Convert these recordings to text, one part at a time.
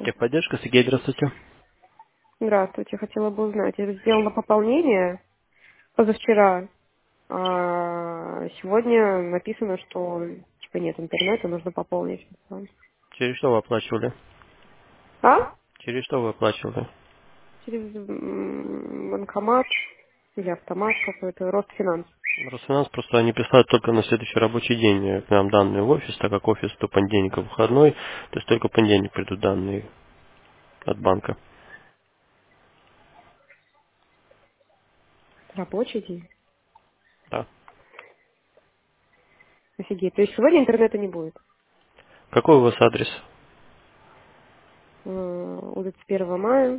Техподдержка, Сергей, здравствуйте. Здравствуйте. Хотела бы узнать. Я сделала пополнение позавчера. Сегодня написано, что типа нет интернета, нужно пополнить. Через что вы оплачивали? А? Через что вы оплачивали? Через банкомат или автомат какой-то, Росфинанс. Росфинанс просто они присылают только на следующий рабочий день к нам данные в офис, так как офис до понедельника выходной, то есть только в понедельник придут данные от банка. Рабочий день. Да. Офигеть. То есть сегодня интернета не будет. Какой у вас адрес? Улица 1 мая,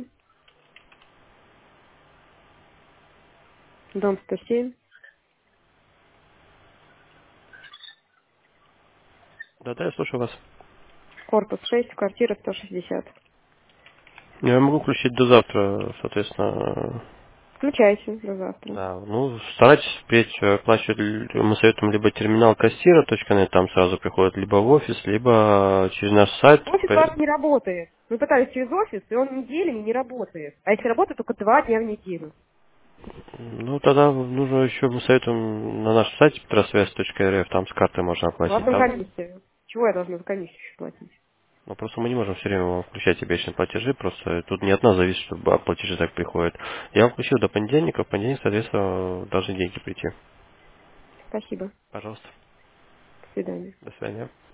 дом 107, Да-да, я слушаю вас. корпус 6, квартира 160. Я могу включить до завтра, соответственно. Включайте до завтра. Да, ну, старайтесь впредь оплачивать, мы советуем либо терминал кассира.нет, там сразу приходит, либо в офис, либо через наш сайт. Офис ваш не работает. Мы пытались через офис, и он неделями не работает. А если работает, только 2 дня в неделю. Ну, тогда нужно еще, мы советуем на нашем сайте petrosвязь.рф, там с карты можно У вас оплатить. там Там, комиссия. Чего я должна за комиссию еще платить? ну, просто мы не можем все время вам включать обещанные платежи, просто тут не от нас зависит, чтобы платежи так приходят. Я вам включил до понедельника, в понедельник, соответственно, должны деньги прийти. Спасибо. Пожалуйста. До свидания. До свидания.